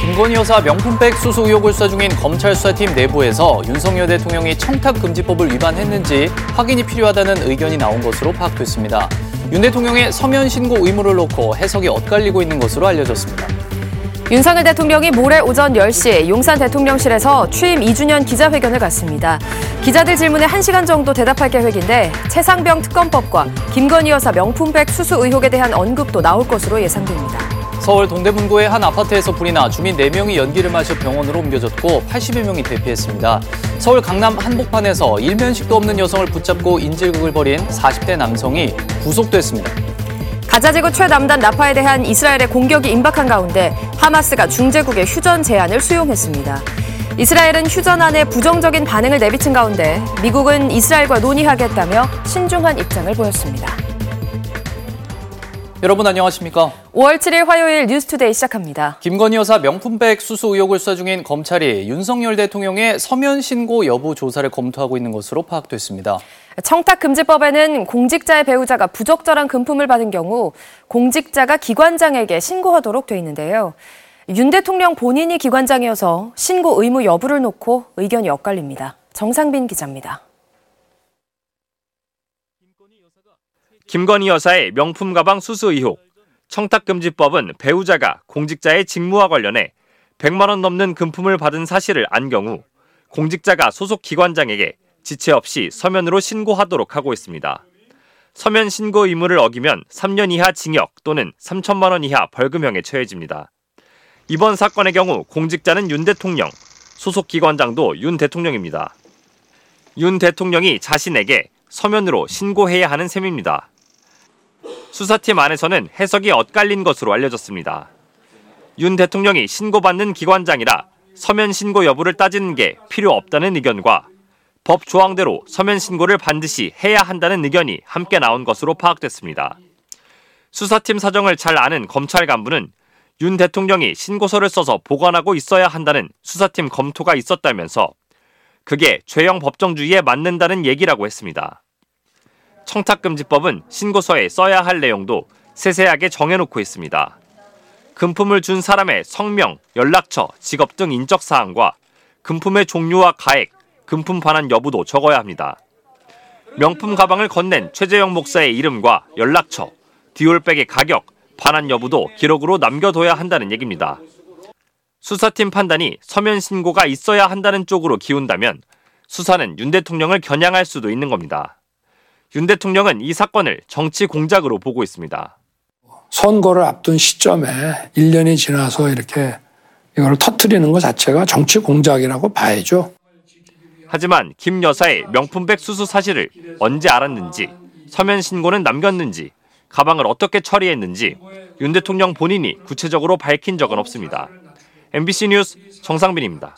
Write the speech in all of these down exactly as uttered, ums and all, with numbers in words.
김건희 여사 명품백 수수 의혹을 수사 중인 검찰 수사팀 내부에서 윤석열 대통령이 청탁금지법을 위반했는지 확인이 필요하다는 의견이 나온 것으로 파악됐습니다. 윤 대통령의 서면 신고 의무를 놓고 해석이 엇갈리고 있는 것으로 알려졌습니다. 윤석열 대통령이 모레 오전 열 시 용산 대통령실에서 취임 이 주년 기자회견을 갖습니다. 기자들 질문에 한 시간 정도 대답할 계획인데 최상병 특검법과 김건희 여사 명품백 수수 의혹에 대한 언급도 나올 것으로 예상됩니다. 서울 동대문구의 한 아파트에서 불이 나 주민 네 명이 연기를 마셔 병원으로 옮겨졌고 팔십여 명이 대피했습니다. 서울 강남 한복판에서 일면식도 없는 여성을 붙잡고 인질극을 벌인 사십 대 남성이 구속됐습니다. 가자지구 최남단 라파에 대한 이스라엘의 공격이 임박한 가운데 하마스가 중재국의 휴전 제안을 수용했습니다. 이스라엘은 휴전안에 부정적인 반응을 내비친 가운데 미국은 이스라엘과 논의하겠다며 신중한 입장을 보였습니다. 여러분 안녕하십니까? 오월 칠일 화요일 뉴스투데이 시작합니다. 김건희 여사 명품백 수수 의혹을 수사 중인 검찰이 윤석열 대통령의 서면 신고 여부 조사를 검토하고 있는 것으로 파악됐습니다. 청탁금지법에는 공직자의 배우자가 부적절한 금품을 받은 경우 공직자가 기관장에게 신고하도록 돼 있는데요. 윤 대통령 본인이 기관장이어서 신고 의무 여부를 놓고 의견이 엇갈립니다. 정상빈 기자입니다. 김건희 여사의 명품 가방 수수 의혹. 청탁금지법은 배우자가 공직자의 직무와 관련해 백만 원 넘는 금품을 받은 사실을 안 경우 공직자가 소속 기관장에게 지체 없이 서면으로 신고하도록 하고 있습니다. 서면 신고 의무를 어기면 삼 년 이하 징역 또는 삼천만 원 이하 벌금형에 처해집니다. 이번 사건의 경우 공직자는 윤 대통령, 소속 기관장도 윤 대통령입니다. 윤 대통령이 자신에게 서면으로 신고해야 하는 셈입니다. 수사팀 안에서는 해석이 엇갈린 것으로 알려졌습니다. 윤 대통령이 신고받는 기관장이라 서면 신고 여부를 따지는 게 필요 없다는 의견과 법 조항대로 서면 신고를 반드시 해야 한다는 의견이 함께 나온 것으로 파악됐습니다. 수사팀 사정을 잘 아는 검찰 간부는 윤 대통령이 신고서를 써서 보관하고 있어야 한다는 수사팀 검토가 있었다면서 그게 죄형 법정주의에 맞는다는 얘기라고 했습니다. 청탁금지법은 신고서에 써야 할 내용도 세세하게 정해놓고 있습니다. 금품을 준 사람의 성명, 연락처, 직업 등 인적사항과 금품의 종류와 가액, 금품 반환 여부도 적어야 합니다. 명품 가방을 건넨 최재형 목사의 이름과 연락처, 디올백의 가격, 반환 여부도 기록으로 남겨둬야 한다는 얘기입니다. 수사팀 판단이 서면 신고가 있어야 한다는 쪽으로 기운다면 수사는 윤 대통령을 겨냥할 수도 있는 겁니다. 윤 대통령은 이 사건을 정치 공작으로 보고 있습니다. 선거를 앞둔 시점에 일 년이 지나서 이렇게 이걸 터뜨리는 것 자체가 정치 공작이라고 봐야죠. 하지만 김 여사의 명품백 수수 사실을 언제 알았는지, 서면 신고는 남겼는지, 가방을 어떻게 처리했는지 윤 대통령 본인이 구체적으로 밝힌 적은 없습니다. 엠비씨 뉴스 정상빈입니다.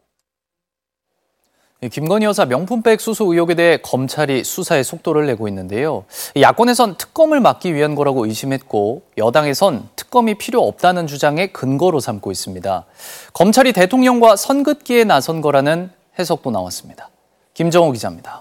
김건희 여사 명품백 수수 의혹에 대해 검찰이 수사에 속도를 내고 있는데요. 야권에선 특검을 막기 위한 거라고 의심했고 여당에선 특검이 필요 없다는 주장에 근거로 삼고 있습니다. 검찰이 대통령과 선긋기에 나선 거라는 해석도 나왔습니다. 김정호 기자입니다.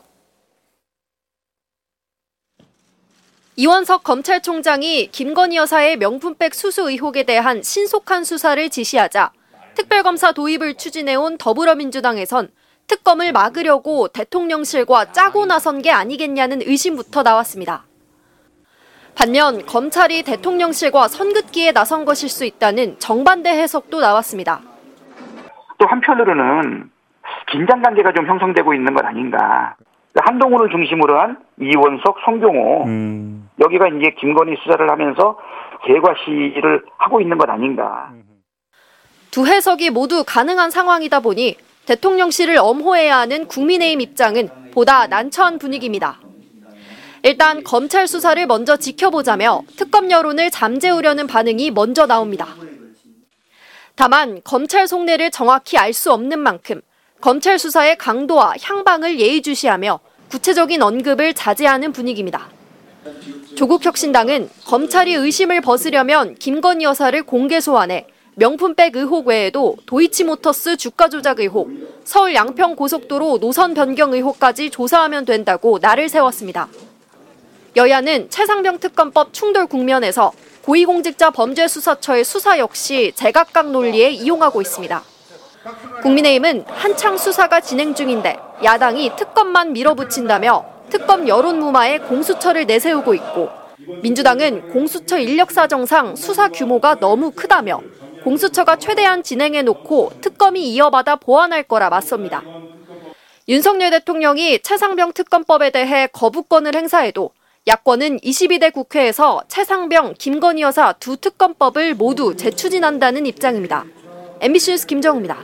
이원석 검찰총장이 김건희 여사의 명품백 수수 의혹에 대한 신속한 수사를 지시하자 특별검사 도입을 추진해온 더불어민주당에선 특검을 막으려고 대통령실과 짜고 나선 게 아니겠냐는 의심부터 나왔습니다. 반면 검찰이 대통령실과 선긋기에 나선 것일 수 있다는 정반대 해석도 나왔습니다. 또 한편으로는 긴장관계가 좀 형성되고 있는 것 아닌가. 한동훈을 중심으로 한 이원석, 송경호 음. 여기가 이제 김건희 수사를 하면서 개과시를 하고 있는 것 아닌가. 두 해석이 모두 가능한 상황이다 보니 대통령실을 엄호해야 하는 국민의힘 입장은 보다 난처한 분위기입니다. 일단 검찰 수사를 먼저 지켜보자며 특검 여론을 잠재우려는 반응이 먼저 나옵니다. 다만 검찰 속내를 정확히 알 수 없는 만큼 검찰 수사의 강도와 향방을 예의주시하며 구체적인 언급을 자제하는 분위기입니다. 조국혁신당은 검찰이 의심을 벗으려면 김건희 여사를 공개 소환해 명품백 의혹 외에도 도이치모터스 주가 조작 의혹, 서울 양평 고속도로 노선 변경 의혹까지 조사하면 된다고 날을 세웠습니다. 여야는 최상병 특검법 충돌 국면에서 고위공직자 범죄수사처의 수사 역시 제각각 논리에 이용하고 있습니다. 국민의힘은 한창 수사가 진행 중인데 야당이 특검만 밀어붙인다며 특검 여론무마에 공수처를 내세우고 있고, 민주당은 공수처 인력 사정상 수사 규모가 너무 크다며 공수처가 최대한 진행해놓고 특검이 이어받아 보완할 거라 맞섭니다. 윤석열 대통령이 최상병 특검법에 대해 거부권을 행사해도 야권은 이십이 대 국회에서 최상병, 김건희 여사 두 특검법을 모두 재추진한다는 입장입니다. 엠비씨 뉴스 김정우입니다.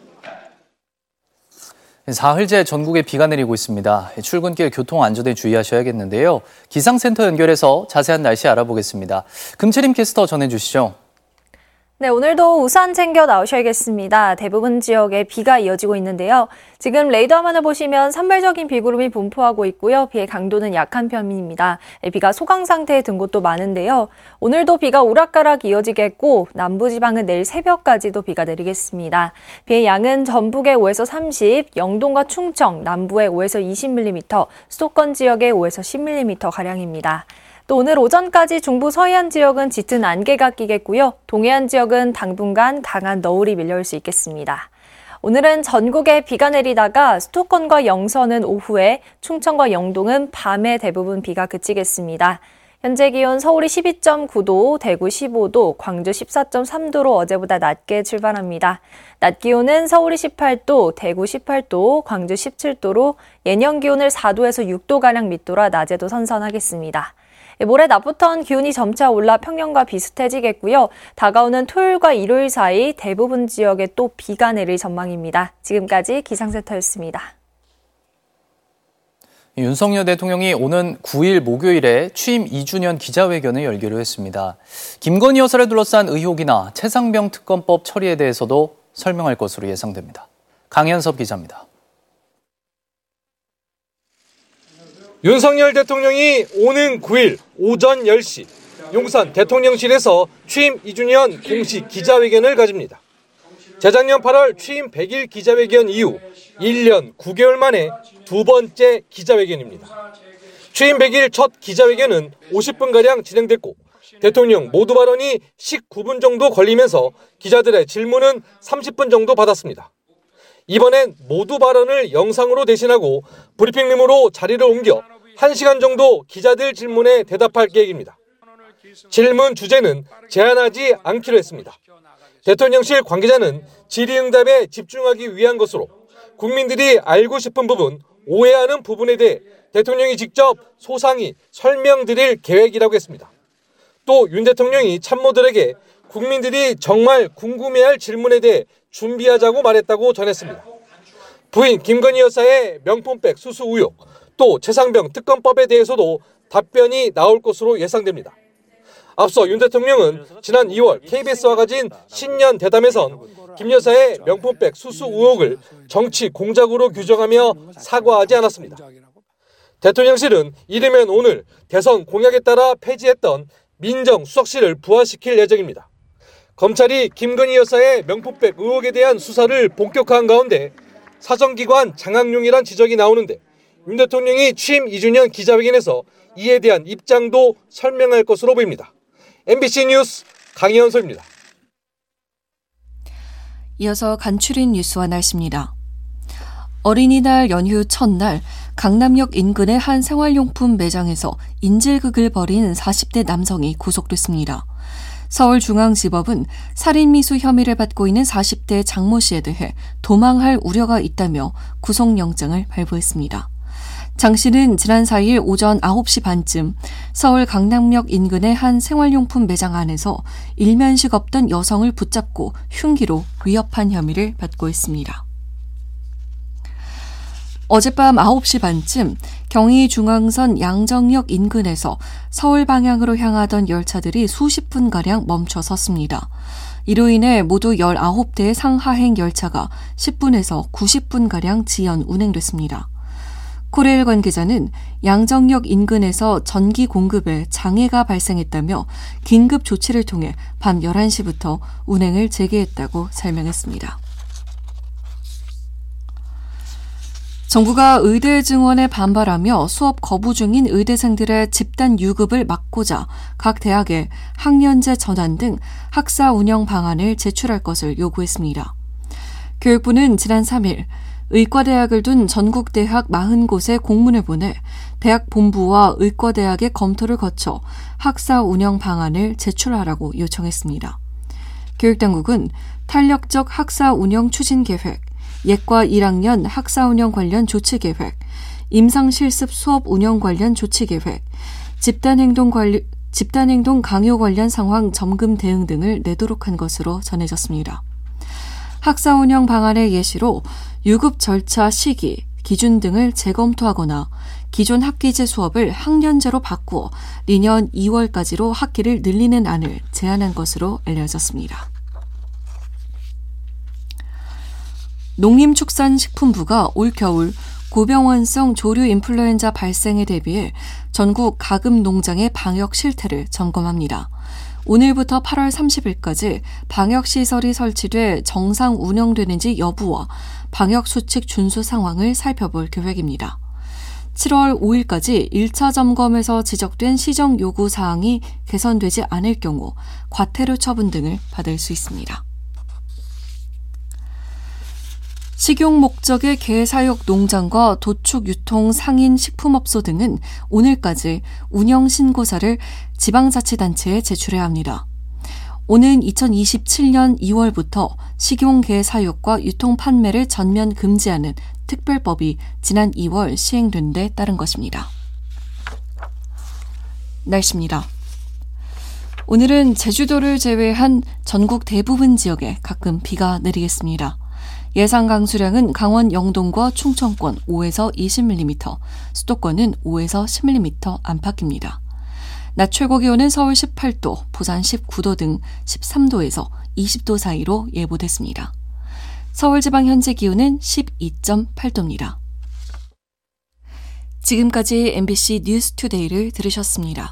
사흘째 전국에 비가 내리고 있습니다. 출근길 교통 안전에 주의하셔야겠는데요. 기상센터 연결해서 자세한 날씨 알아보겠습니다. 금채림 캐스터 전해주시죠. 네, 오늘도 우산 챙겨 나오셔야겠습니다. 대부분 지역에 비가 이어지고 있는데요. 지금 레이더 화면을 보시면 산발적인 비구름이 분포하고 있고요. 비의 강도는 약한 편입니다. 비가 소강 상태에 든 곳도 많은데요. 오늘도 비가 오락가락 이어지겠고 남부지방은 내일 새벽까지도 비가 내리겠습니다. 비의 양은 전북의 오에서 삼십, 영동과 충청, 남부의 오에서 이십 밀리미터, 수도권 지역의 오에서 십 밀리미터 가량입니다. 또 오늘 오전까지 중부 서해안 지역은 짙은 안개가 끼겠고요. 동해안 지역은 당분간 강한 너울이 밀려올 수 있겠습니다. 오늘은 전국에 비가 내리다가 수도권과 영서는 오후에, 충청과 영동은 밤에 대부분 비가 그치겠습니다. 현재 기온 서울이 십이 점 구 도, 대구 십오 도, 광주 십사 점 삼 도로 어제보다 낮게 출발합니다. 낮 기온은 서울이 십팔 도, 대구 십팔 도, 광주 십칠 도로 예년 기온을 사 도에서 육 도가량 밑돌아 낮에도 선선하겠습니다. 모레 낮부터는 기온이 점차 올라 평년과 비슷해지겠고요. 다가오는 토요일과 일요일 사이 대부분 지역에 또 비가 내릴 전망입니다. 지금까지 기상센터였습니다. 윤석열 대통령이 오는 구 일 목요일에 취임 이 주년 기자회견을 열기로 했습니다. 김건희 여사를 둘러싼 의혹이나 최상병 특검법 처리에 대해서도 설명할 것으로 예상됩니다. 강현섭 기자입니다. 윤석열 대통령이 오는 구 일 오전 열 시 용산 대통령실에서 취임 이 주년 공식 기자회견을 가집니다. 재작년 팔월 취임 백 일 기자회견 이후 일 년 구 개월 만에 두 번째 기자회견입니다. 취임 백 일 첫 기자회견은 오십 분가량 진행됐고 대통령 모두 발언이 십구 분 정도 걸리면서 기자들의 질문은 삼십 분 정도 받았습니다. 이번엔 모두 발언을 영상으로 대신하고 브리핑룸으로 자리를 옮겨 한 시간 정도 기자들 질문에 대답할 계획입니다. 질문 주제는 제한하지 않기로 했습니다. 대통령실 관계자는 질의응답에 집중하기 위한 것으로 국민들이 알고 싶은 부분, 오해하는 부분에 대해 대통령이 직접 소상히 설명드릴 계획이라고 했습니다. 또 윤 대통령이 참모들에게 국민들이 정말 궁금해할 질문에 대해 준비하자고 말했다고 전했습니다. 부인 김건희 여사의 명품백 수수 의혹, 또 최상병 특검법에 대해서도 답변이 나올 것으로 예상됩니다. 앞서 윤 대통령은 지난 이월 케이비에스와 가진 신년 대담에선 김 여사의 명품백 수수 의혹을 정치 공작으로 규정하며 사과하지 않았습니다. 대통령실은 이르면 오늘 대선 공약에 따라 폐지했던 민정수석실을 부활시킬 예정입니다. 검찰이 김건희 여사의 명품백 의혹에 대한 수사를 본격화한 가운데 사정기관 장악용이란 지적이 나오는데 윤 대통령이 취임 이 주년 기자회견에서 이에 대한 입장도 설명할 것으로 보입니다. 엠비씨 뉴스 강현서입니다. 이어서 간추린 뉴스와 날씨입니다. 어린이날 연휴 첫날 강남역 인근의 한 생활용품 매장에서 인질극을 벌인 사십 대 남성이 구속됐습니다. 서울중앙지법은 살인미수 혐의를 받고 있는 사십 대 장모 씨에 대해 도망할 우려가 있다며 구속영장을 발부했습니다. 장 씨는 지난 사 일 오전 아홉 시 반쯤 서울 강남역 인근의 한 생활용품 매장 안에서 일면식 없던 여성을 붙잡고 흉기로 위협한 혐의를 받고 있습니다. 어젯밤 아홉 시 반쯤 경의중앙선 양정역 인근에서 서울 방향으로 향하던 열차들이 수십 분가량 멈춰 섰습니다. 이로 인해 모두 열아홉 대의 상하행 열차가 십 분에서 구십 분가량 지연 운행됐습니다. 코레일 관계자는 양정역 인근에서 전기 공급에 장애가 발생했다며 긴급 조치를 통해 밤 열한 시부터 운행을 재개했다고 설명했습니다. 정부가 의대 증원에 반발하며 수업 거부 중인 의대생들의 집단 유급을 막고자 각 대학에 학년제 전환 등 학사 운영 방안을 제출할 것을 요구했습니다. 교육부는 지난 삼 일 의과대학을 둔 전국 대학 사십 곳에 공문을 보내 대학 본부와 의과대학의 검토를 거쳐 학사 운영 방안을 제출하라고 요청했습니다. 교육당국은 탄력적 학사 운영 추진 계획, 예과 일 학년 학사 운영 관련 조치 계획, 임상실습 수업 운영 관련 조치 계획, 집단행동 관리, 집단행동 강요 관련 상황 점검 대응 등을 내도록 한 것으로 전해졌습니다. 학사 운영 방안의 예시로 유급 절차 시기, 기준 등을 재검토하거나 기존 학기제 수업을 학년제로 바꾸어 내년 이월까지로 학기를 늘리는 안을 제안한 것으로 알려졌습니다. 농림축산식품부가 올겨울 고병원성 조류 인플루엔자 발생에 대비해 전국 가금 농장의 방역 실태를 점검합니다. 오늘부터 팔월 삼십일까지 방역시설이 설치돼 정상 운영되는지 여부와 방역수칙 준수 상황을 살펴볼 계획입니다. 칠월 오일까지 일 차 점검에서 지적된 시정 요구 사항이 개선되지 않을 경우 과태료 처분 등을 받을 수 있습니다. 식용 목적의 게 사육 농장과 도축 유통 상인 식품업소 등은 오늘까지 운영 신고서를 지방자치단체에 제출해야 합니다. 오는 이천이십칠년 이월부터 식용 게 사육과 유통 판매를 전면 금지하는 특별법이 지난 이월 시행된 데 따른 것입니다. 날씨입니다. 오늘은 제주도를 제외한 전국 대부분 지역에 가끔 비가 내리겠습니다. 예상 강수량은 강원 영동과 충청권 오에서 이십 밀리미터, 수도권은 오에서 십 밀리미터 안팎입니다. 낮 최고 기온은 서울 십팔 도, 부산 십구 도 등 십삼 도에서 이십 도 사이로 예보됐습니다. 서울 지방 현재 기온은 십이 점 팔 도입니다. 지금까지 엠비씨 뉴스투데이를 들으셨습니다.